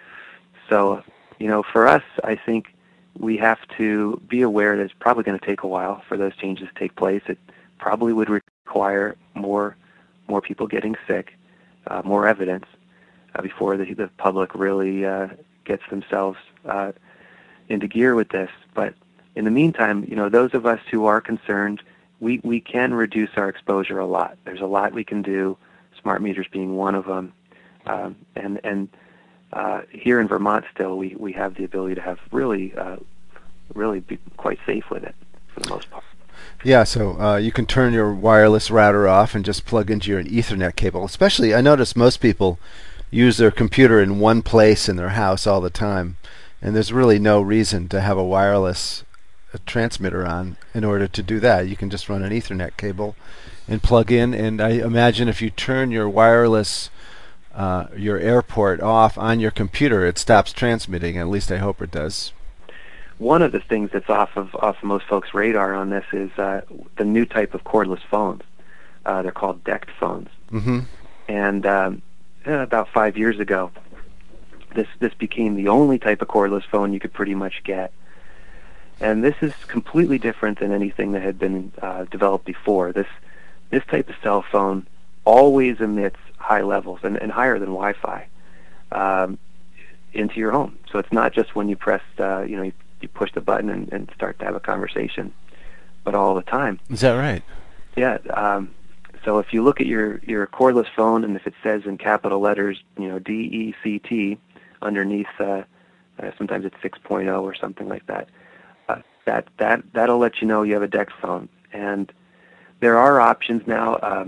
So, you know, for us, I think we have to be aware that it's probably going to take a while for those changes to take place. It probably would require more more people getting sick, uh, more evidence uh, before the, the public really uh, gets themselves uh, into gear with this. But in the meantime, you know, those of us who are concerned, we, we can reduce our exposure a lot. There's a lot we can do, smart meters being one of them. Um, and and uh, here in Vermont still, we, we have the ability to have really, uh, really be quite safe with it for the most part. Yeah, so uh, you can turn your wireless router off and just plug into your Ethernet cable. Especially, I notice most people use their computer in one place in their house all the time, and there's really no reason to have a wireless uh, transmitter on in order to do that. You can just run an Ethernet cable and plug in, and I imagine if you turn your wireless uh, your airport off on your computer, it stops transmitting. At least I hope it does. One of the things that's off of off of most folks' radar on this is uh, the new type of cordless phones. Uh, they're called D E C T phones. Mm-hmm. And um, eh, about five years ago, this this became the only type of cordless phone you could pretty much get. And this is completely different than anything that had been uh, developed before. This this type of cell phone always emits high levels, and, and higher than Wi-Fi, um, into your home. So it's not just when you press, uh, you know, you, you push the button and, and start to have a conversation, but all the time. Is that right? Yeah. Um, so if you look at your, your cordless phone, and if it says in capital letters, you know, D E C T underneath, uh, uh, sometimes it's six point oh or something like that, uh, that that that'll let you know you have a D E C T phone. And there are options now. Um,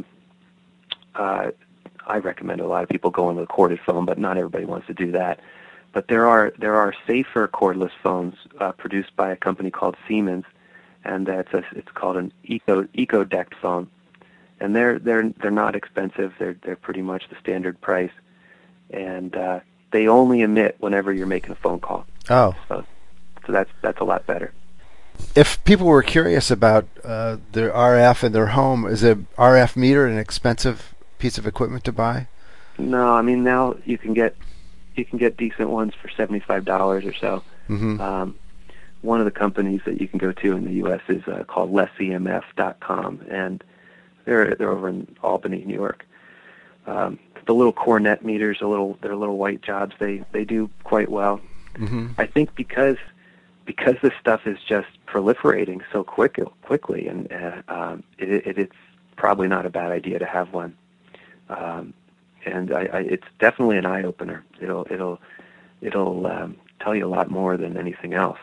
uh, I recommend a lot of people going with a corded phone, but not everybody wants to do that. But there are there are safer cordless phones uh, produced by a company called Siemens, and that's a, it's called an Eco Eco D E C T phone, and they're they're they're not expensive. They're they're pretty much the standard price, and uh, they only emit whenever you're making a phone call. Oh, so, so that's that's a lot better. If people were curious about uh, their R F in their home, is a R F meter an expensive piece of equipment to buy? No, I mean now you can get you can get decent ones for seventy-five dollars or so. Mm-hmm. Um, one of the companies that you can go to in the U S is uh, called less E M F dot com, and they're they're over in Albany, New York. Um, the little Cornet meters, a little they're little white jobs. They they do quite well. Mm-hmm. I think because because this stuff is just proliferating so quick quickly, and uh, um, it, it, it's probably not a bad idea to have one. Um, and I, I, it's definitely an eye opener. It'll it'll it'll um, tell you a lot more than anything else.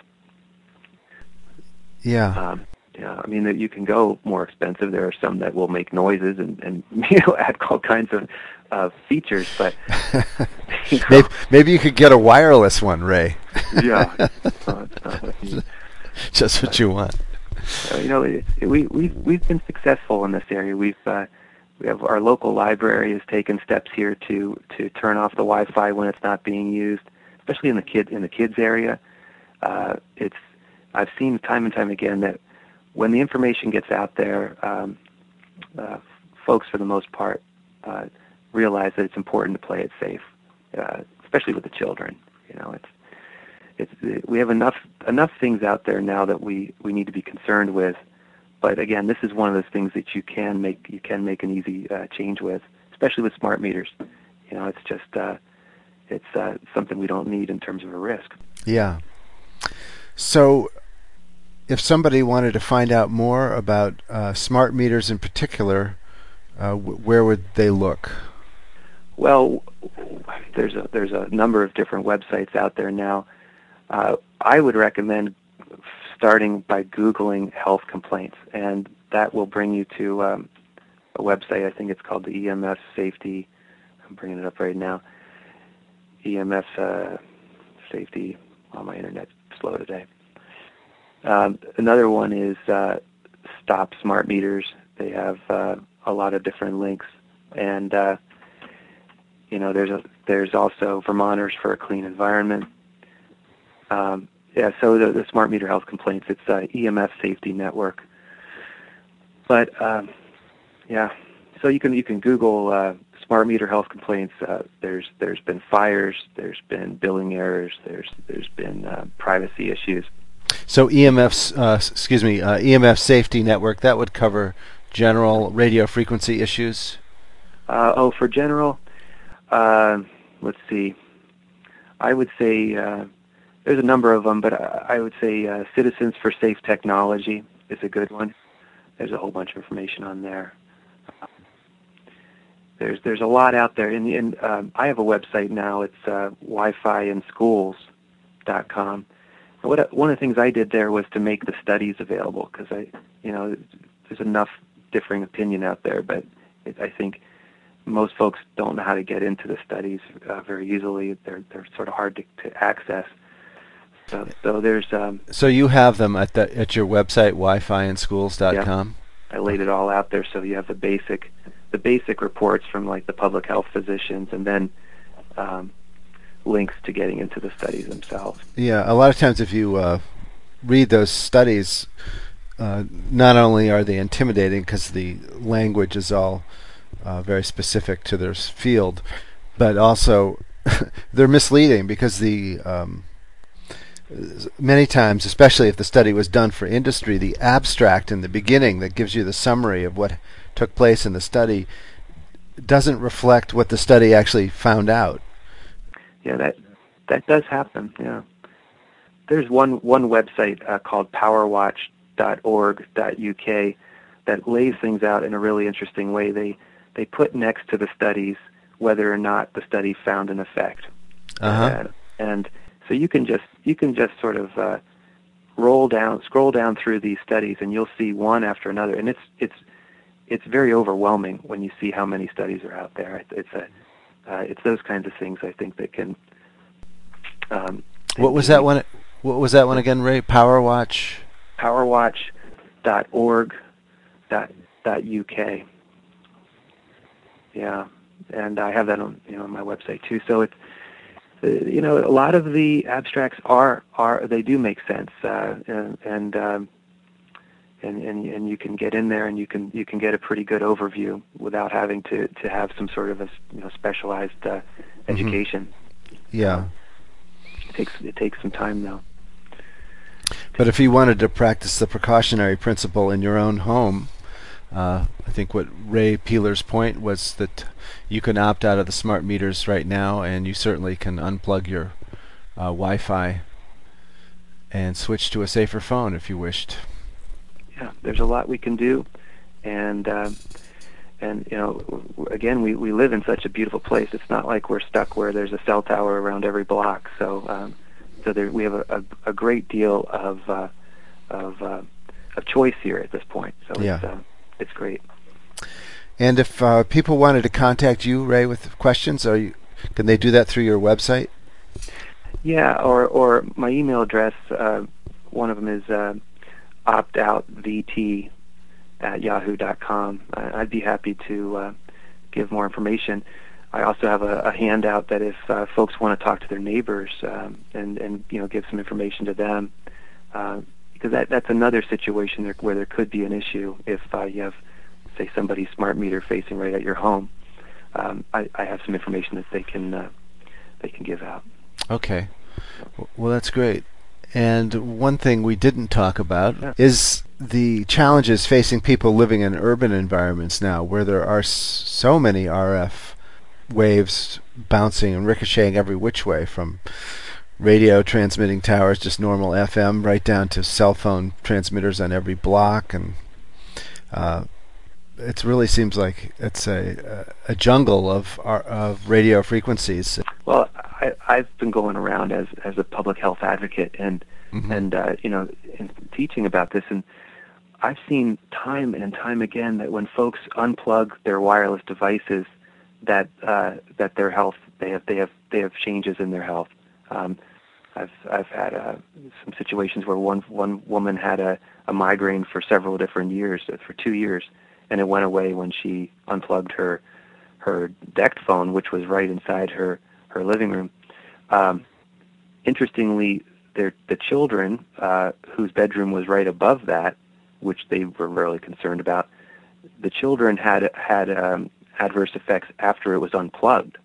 Yeah. Um, yeah, I mean, that you can go more expensive. There are some that will make noises and, and you know, add all kinds of uh, features, but you know, maybe, maybe you could get a wireless one, Ray. Yeah, it's not, it's not what you, just what you want. Uh, you know, it, it, we we've we've been successful in this area. We've uh, we have our local library has taken steps here to to turn off the Wi-Fi when it's not being used, especially in the kid in the kids area. Uh, it's I've seen time and time again that when the information gets out there, um, uh, folks for the most part uh, realize that it's important to play it safe, uh, especially with the children. You know, it's it's we have enough enough things out there now that we, we need to be concerned with. But again, this is one of those things that you can make you can make an easy uh, change with, especially with smart meters. You know, it's just uh, it's uh, something we don't need in terms of a risk. Yeah. So, if somebody wanted to find out more about uh, smart meters in particular, uh, w- where would they look? Well, there's a there's a number of different websites out there now. Uh, I would recommend starting by Googling health complaints, and that will bring you to um, a website. I think it's called the E M F Safety. I'm bringing it up right now. E M F uh, Safety. Oh, my internet's slow today. Um, another one is uh, Stop Smart Meters. They have uh, a lot of different links, and uh, you know, there's a there's also Vermonters for a Clean Environment. Um, yeah, so the, the smart meter health complaints, it's uh, E M F Safety Network. But um, yeah, so you can you can Google uh, smart meter health complaints. Uh, there's there's been fires, there's been billing errors, there's there's been uh, privacy issues. So E M F's, uh, excuse me, uh, E M F Safety Network, that would cover general radio frequency issues. Uh, oh, for general, uh, let's see. I would say. Uh, There's a number of them, but I would say uh, Citizens for Safe Technology is a good one. There's a whole bunch of information on there. Um, there's there's a lot out there. And, and um, I have a website now. It's uh, wi fi in schools dot com. And what one of the things I did there was to make the studies available because I, you know, there's enough differing opinion out there, but it, I think most folks don't know how to get into the studies uh, very easily. They're they're sort of hard to, to access. So, so there's. Um, so you have them at the at your website wi fi in schools dot com. Yeah, I laid it all out there, so you have the basic, the basic reports from like the public health physicians, and then um, links to getting into the studies themselves. Yeah, a lot of times if you uh, read those studies, uh, not only are they intimidating because the language is all uh, very specific to their field, but also they're misleading because the um, many times, especially if the study was done for industry, the abstract in the beginning that gives you the summary of what took place in the study doesn't reflect what the study actually found out. Yeah, that that does happen. Yeah, there's one one website uh, called power watch dot org dot U K that lays things out in a really interesting way. They they put next to the studies whether or not the study found an effect, uh-huh. uh, and so you can just you can just sort of uh, roll down, scroll down through these studies, and you'll see one after another, and it's it's it's very overwhelming when you see how many studies are out there. It's a uh, it's those kinds of things I think that can. Um, what was that one? What was that one again, Ray? PowerWatch. power watch dot org dot U K. Yeah, and I have that on you know on my website too. So it's. You know, a lot of the abstracts are are they do make sense, uh, and and, um, and and and you can get in there and you can you can get a pretty good overview without having to, to have some sort of a you know specialized uh, education. Mm-hmm. Yeah, uh, it takes it takes some time though. But if you wanted to practice the precautionary principle in your own home, uh, I think what Ray Peeler's point was that you can opt out of the smart meters right now, and you certainly can unplug your uh, Wi-Fi and switch to a safer phone if you wished. Yeah, there's a lot we can do, and uh, and you know, w- again, we, we live in such a beautiful place. It's not like we're stuck where there's a cell tower around every block. So um, so there, we have a, a, a great deal of uh, of uh, of choice here at this point. So yeah. it's uh, it's great. And if uh, people wanted to contact you, Ray, with questions, are you, can they do that through your website? Yeah, or or my email address. Uh, one of them is uh, optoutVT at yahoo dot com. Uh, I'd be happy to uh, give more information. I also have a, a handout that if uh, folks want to talk to their neighbors um, and and you know give some information to them, uh, because that that's another situation there, where there could be an issue if uh, you have, say, somebody's smart meter facing right at your home. Um, I, I have some information that they can uh, they can give out. Okay. Well, that's great. And one thing we didn't talk about yeah. is the challenges facing people living in urban environments now, where there are s- so many R F waves bouncing and ricocheting every which way, from radio transmitting towers, just normal F M, right down to cell phone transmitters on every block. And uh, it really seems like it's a a jungle of of radio frequencies. Well, I, I've been going around as as a public health advocate and mm-hmm. and uh, you know and teaching about this, and I've seen time and time again that when folks unplug their wireless devices, that uh, that their health they have they have they have changes in their health. Um, I've I've had uh, some situations where one one woman had a, a migraine for several different years, for two years, and it went away when she unplugged her her D E C T phone, which was right inside her her living room. Um, interestingly, their the children uh, whose bedroom was right above that, which they were really concerned about, the children had had um, adverse effects after it was unplugged.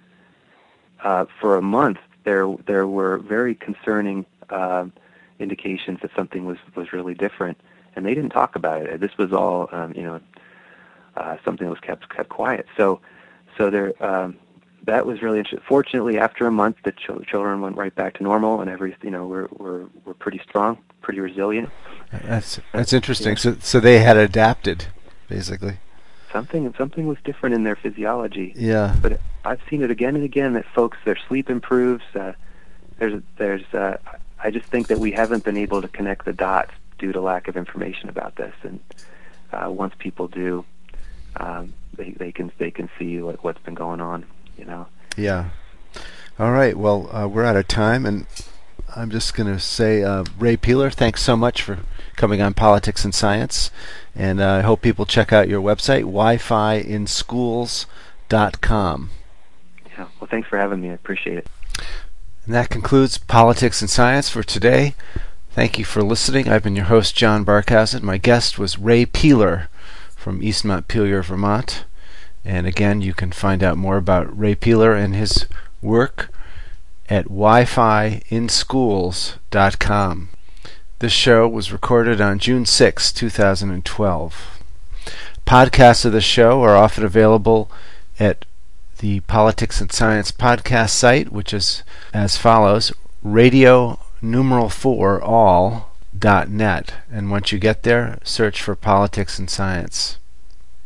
Uh, for a month, there there were very concerning uh, indications that something was, was really different, and they didn't talk about it. This was all um, you know uh, something that was kept kept quiet. So so there um, that was really interesting. Fortunately, after a month, the ch- children went right back to normal, and every you know we're we're we're pretty strong, pretty resilient. That's that's interesting. Yeah. So so they had adapted, basically. Something something was different in their physiology. Yeah. But I've seen it again and again that folks, their sleep improves. Uh, there's there's uh, I just think that we haven't been able to connect the dots due to lack of information about this. And uh, once people do, um, they they can they can see what, what's been going on. You know. Yeah. All right. Well, uh, we're out of time, and I'm just going to say, uh, Ray Peeler, thanks so much for coming on Politics and Science, and uh, I hope people check out your website, wi fi in schools dot com. Yeah. Well, thanks for having me. I appreciate it. And that concludes Politics and Science for today. Thank you for listening. I've been your host, John Barkhausen. My guest was Ray Peeler from East Montpelier, Vermont. And again, you can find out more about Ray Peeler and his work at wi fi in schools dot com. This show was recorded on June sixth, two thousand twelve. Podcasts of the show are often available at the Politics and Science podcast site, which is as follows: radio numeral four all dot net. And once you get there, search for Politics and Science.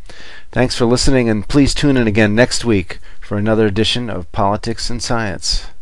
Thanks for listening, and please tune in again next week for another edition of Politics and Science.